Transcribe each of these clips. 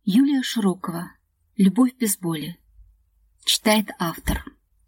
Юлия Широкова. «Любовь без боли». Читает автор.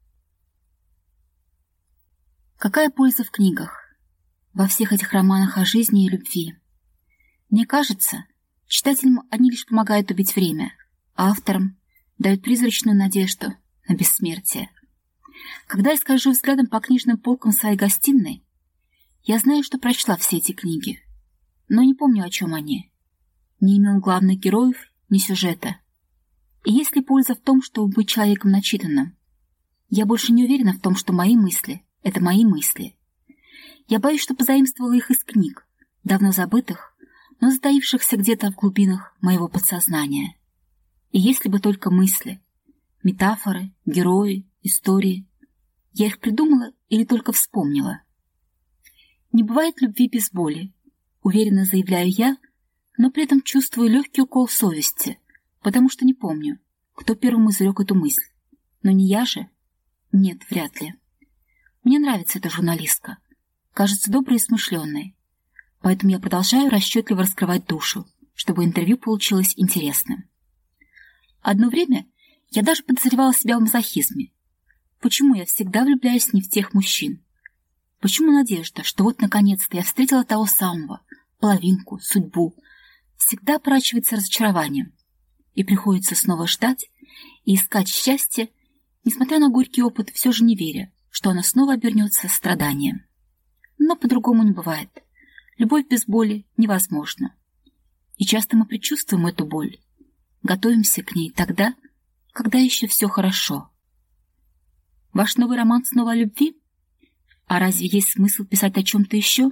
Какая польза в книгах? Во всех этих романах о жизни и любви. Мне кажется, читателям они лишь помогают убить время, а авторам дают призрачную надежду на бессмертие. Когда я скольжу взглядом по книжным полкам своей гостиной, я знаю, что прочла все эти книги, но не помню, о чем они. Ни имен главных героев, ни сюжета. И есть ли польза в том, чтобы быть человеком начитанным? Я больше не уверена в том, что мои мысли — это мои мысли. Я боюсь, что позаимствовала их из книг, давно забытых, но затаившихся где-то в глубинах моего подсознания. И если бы только мысли, метафоры, герои, истории, я их придумала или только вспомнила. Не бывает любви без боли, уверенно заявляю я, но при этом чувствую легкий укол совести, потому что не помню, кто первым изрек эту мысль. Но не я же? Нет, вряд ли. Мне нравится эта журналистка. Кажется доброй и смышленной. Поэтому я продолжаю расчетливо раскрывать душу, чтобы интервью получилось интересным. Одно время я даже подозревала себя в мазохизме. Почему я всегда влюбляюсь не в тех мужчин? Почему надежда, что вот наконец-то я встретила того самого, половинку, судьбу, всегда оборачивается разочарованием, и приходится снова ждать и искать счастье, несмотря на горький опыт, все же не веря, что оно снова обернется страданием. Но по-другому не бывает. Любовь без боли невозможна. И часто мы предчувствуем эту боль, готовимся к ней тогда, когда еще все хорошо. Ваш новый роман снова о любви? А разве есть смысл писать о чем-то еще?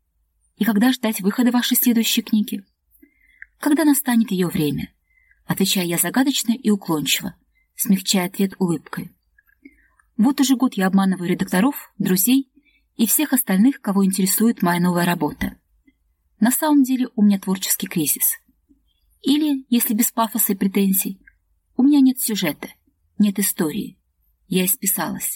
И когда ждать выхода вашей следующей книги? Когда настанет ее время? Отвечаю я загадочно и уклончиво, смягчая ответ улыбкой. Вот уже год я обманываю редакторов, друзей и всех остальных, кого интересует моя новая работа. На самом деле у меня творческий кризис. Или, если без пафоса и претензий, у меня нет сюжета, нет истории. Я исписалась.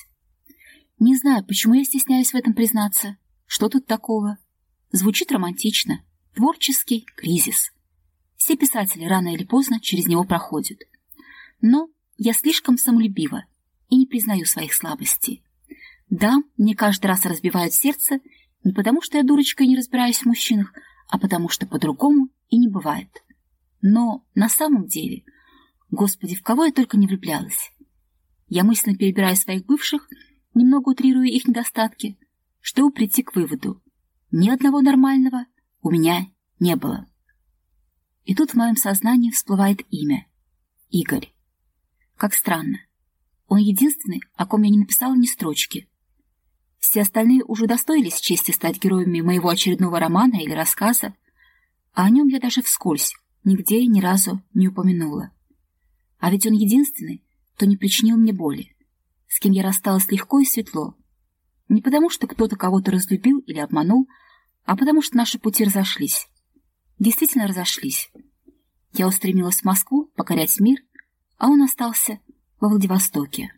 Не знаю, почему я стесняюсь в этом признаться. Что тут такого? Звучит романтично. Творческий кризис. Все писатели рано или поздно через него проходят. Но я слишком самолюбива и не признаю своих слабостей. Да, мне каждый раз разбивают сердце не потому, что я дурочка и не разбираюсь в мужчинах, а потому что по-другому и не бывает. Но на самом деле, Господи, в кого я только не влюблялась. Я мысленно перебираю своих бывших, немного утрируя их недостатки, чтобы прийти к выводу: ни одного нормального у меня не было. И тут в моем сознании всплывает имя — Игорь. Как странно. Он единственный, о ком я не написала ни строчки. Все остальные уже удостоились чести стать героями моего очередного романа или рассказа, а о нем я даже вскользь нигде и ни разу не упомянула. А ведь он единственный, кто не причинил мне боли, с кем я рассталась легко и светло. Не потому, что кто-то кого-то разлюбил или обманул, а потому, что наши пути разошлись. Действительно разошлись. Я устремилась в Москву покорять мир, а он остался во Владивостоке.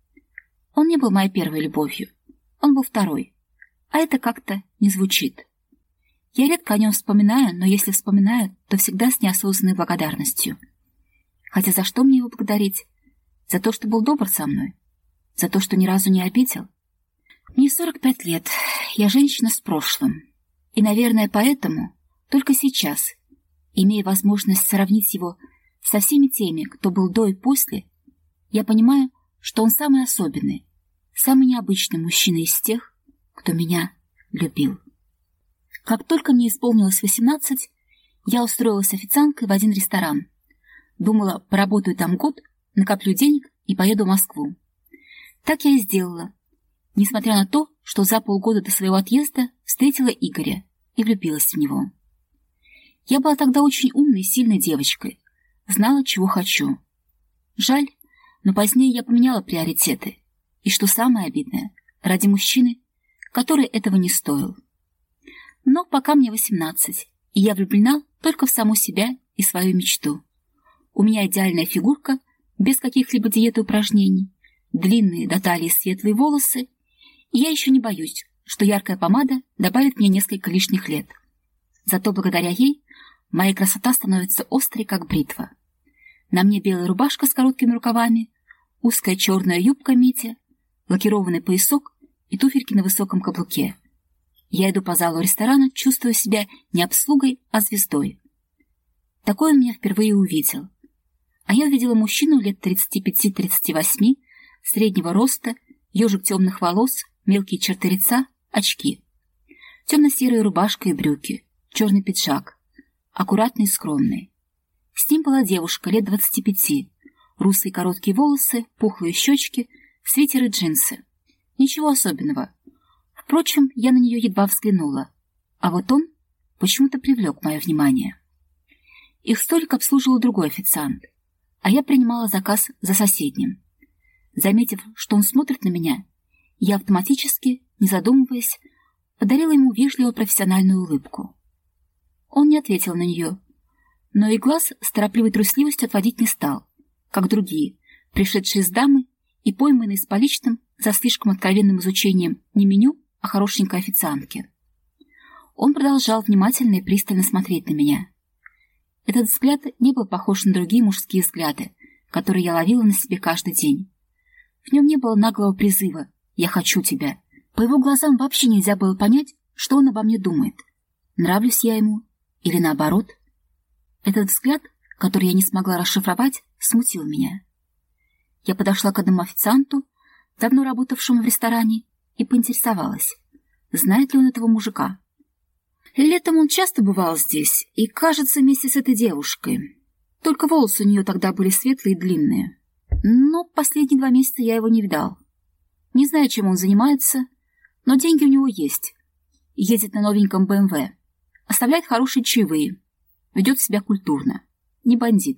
Он не был моей первой любовью, он был второй, а это как-то не звучит. Я редко о нем вспоминаю, но если вспоминаю, то всегда с неосознанной благодарностью. Хотя за что мне его благодарить? За то, что был добр со мной? За то, что ни разу не обидел? Мне 45 лет, я женщина с прошлым. И, наверное, поэтому только сейчас, имея возможность сравнить его со всеми теми, кто был до и после, я понимаю, что он самый особенный, самый необычный мужчина из тех, кто меня любил. Как только мне исполнилось 18, я устроилась официанткой в один ресторан. Думала, поработаю там год, накоплю денег и поеду в Москву. Так я и сделала, несмотря на то, что за полгода до своего отъезда встретила Игоря и влюбилась в него. Я была тогда очень умной и сильной девочкой, знала, чего хочу. Жаль, но позднее я поменяла приоритеты, и, что самое обидное, ради мужчины, который этого не стоил. Но пока мне 18, и я влюблена только в саму себя и свою мечту. У меня идеальная фигурка, без каких-либо диет и упражнений, длинные до талии светлые волосы, и я еще не боюсь, что яркая помада добавит мне несколько лишних лет. Зато благодаря ей моя красота становится острой, как бритва. На мне белая рубашка с короткими рукавами, узкая черная юбка мити, лакированный поясок и туфельки на высоком каблуке. Я иду по залу ресторана, чувствуя себя не обслугой, а звездой. Такой он меня впервые увидел. А я увидела мужчину лет 35-38, среднего роста, ежик темных волос, мелкие черты лица, очки. Темно-серая рубашка и брюки, черный пиджак, аккуратный и скромный. С ним была девушка лет 25, русые короткие волосы, пухлые щечки, свитер и джинсы. Ничего особенного. Впрочем, я на нее едва взглянула. А вот он почему-то привлек мое внимание. Их столик обслуживал другой официант, а я принимала заказ за соседним. Заметив, что он смотрит на меня, я автоматически, не задумываясь, подарила ему вежливую профессиональную улыбку. Он не ответил на нее, но и глаз с торопливой трусливостью отводить не стал, как другие, пришедшие с дамы и пойманные с поличным за слишком откровенным изучением не меню, а хорошенькой официантки. Он продолжал внимательно и пристально смотреть на меня. Этот взгляд не был похож на другие мужские взгляды, которые я ловила на себе каждый день. В нем не было наглого призыва «я хочу тебя». По его глазам вообще нельзя было понять, что он обо мне думает. Нравлюсь я ему или наоборот. Этот взгляд, который я не смогла расшифровать, смутил меня. Я подошла к одному официанту, давно работавшему в ресторане, и поинтересовалась, знает ли он этого мужика. Летом он часто бывал здесь, и, кажется, вместе с этой девушкой. Только волосы у нее тогда были светлые и длинные. Но последние 2 месяца я его не видал. Не знаю, чем он занимается, но деньги у него есть. Ездит на новеньком БМВ, оставляет хорошие чаевые, ведет себя культурно, не бандит.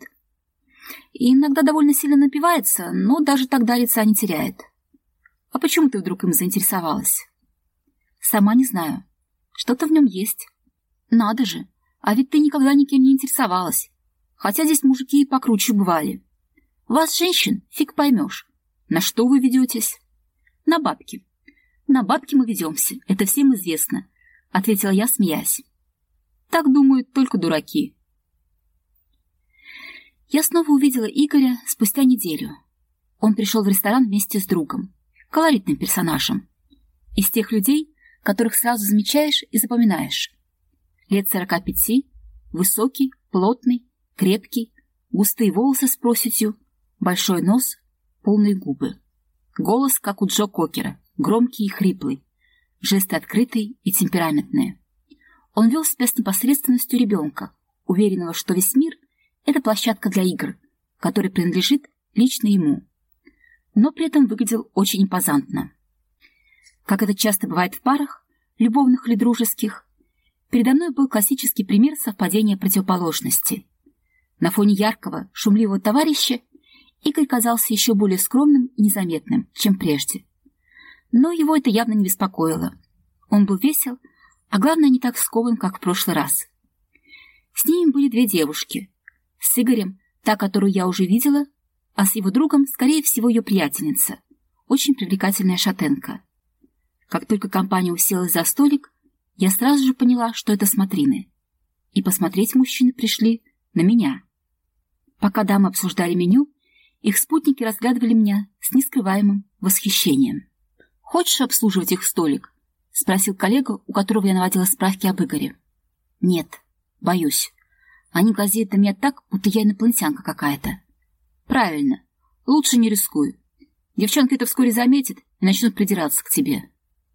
И иногда довольно сильно напивается, но даже тогда лица не теряет. А почему ты вдруг им заинтересовалась? Сама не знаю. Что-то в нем есть. Надо же, а ведь ты никогда никем не интересовалась. Хотя здесь мужики и покруче бывали. Вас, женщин, фиг поймешь. На что вы ведетесь? На бабки. На бабки мы ведемся, это всем известно, ответила я, смеясь. Так думают только дураки. Я снова увидела Игоря спустя неделю. Он пришел в ресторан вместе с другом, колоритным персонажем. Из тех людей, которых сразу замечаешь и запоминаешь. Лет 45, высокий, плотный, крепкий, густые волосы с проседью, большой нос, полные губы. Голос, как у Джо Кокера, громкий и хриплый, жесты открытые и темпераментные. Он вел себя с непосредственностью ребенка, уверенного, что весь мир — это площадка для игр, которая принадлежит лично ему, но при этом выглядел очень импозантно. Как это часто бывает в парах, любовных или дружеских, передо мной был классический пример совпадения противоположностей. На фоне яркого, шумливого товарища Игорь казался еще более скромным и незаметным, чем прежде. Но его это явно не беспокоило. Он был весел, а главное, не так скован, как в прошлый раз. С ними были 2 девушки. С Игорем та, которую я уже видела, а с его другом, скорее всего, ее приятельница, очень привлекательная шатенка. Как только компания уселась за столик, я сразу же поняла, что это смотрины. И посмотреть мужчины пришли на меня. Пока дамы обсуждали меню, их спутники разглядывали меня с нескрываемым восхищением. «Хочешь обслуживать их столик?» — спросил коллега, у которого я наводила справки об Игоре. «Нет, боюсь. Они глазеют на меня так, будто я инопланетянка какая-то». «Правильно. Лучше не рискуй. Девчонка это вскоре заметит и начнут придираться к тебе».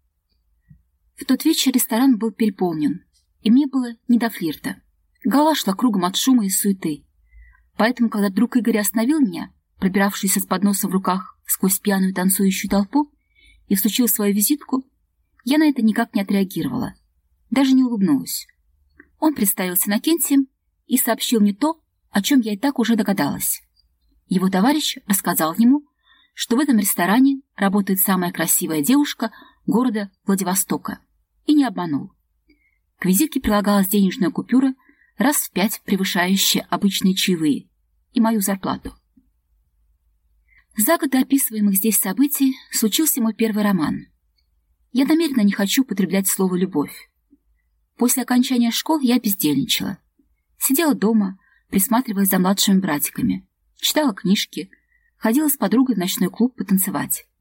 В тот вечер ресторан был переполнен, и мне было не до флирта. Голова шла кругом от шума и суеты. Поэтому, когда друг Игоря остановил меня, пробиравшийся с подносом в руках сквозь пьяную танцующую толпу, и всучил свою визитку, я на это никак не отреагировала, даже не улыбнулась. Он представился Иннокентием и сообщил мне то, о чем я и так уже догадалась. Его товарищ рассказал ему, что в этом ресторане работает самая красивая девушка города Владивостока, и не обманул. К визитке прилагалась денежная купюра, раз в 5 превышающая обычные чаевые, и мою зарплату. За год до описываемых здесь событий случился мой первый роман. Я намеренно не хочу употреблять слово «любовь». После окончания школы я бездельничала. Сидела дома, присматриваясь за младшими братиками, читала книжки, ходила с подругой в ночной клуб потанцевать.